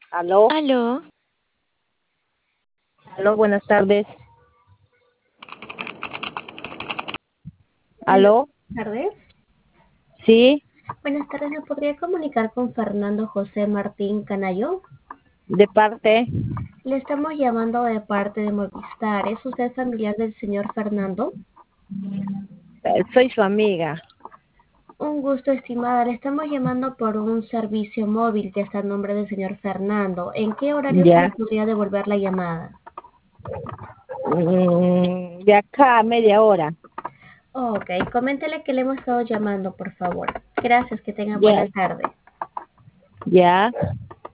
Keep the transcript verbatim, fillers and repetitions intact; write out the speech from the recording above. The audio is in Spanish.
Aló, Aló, aló, buenas tardes. Aló, Aló, buenas tardes. sí, Buenas tardes, ¿me podría comunicar con Fernando José Martín Canayo? de parte, Le estamos llamando de parte de Movistar. ¿Es usted familiar del señor Fernando? eh, soy su amiga. Un gusto, estimada. Le estamos llamando por un servicio móvil que está a nombre del señor Fernando. ¿En qué horario se le Ya, podría devolver la llamada? mm, de acá a media hora. Ok, coméntele que le hemos estado llamando, por favor. Gracias, que tenga Ya, buena tarde. ya.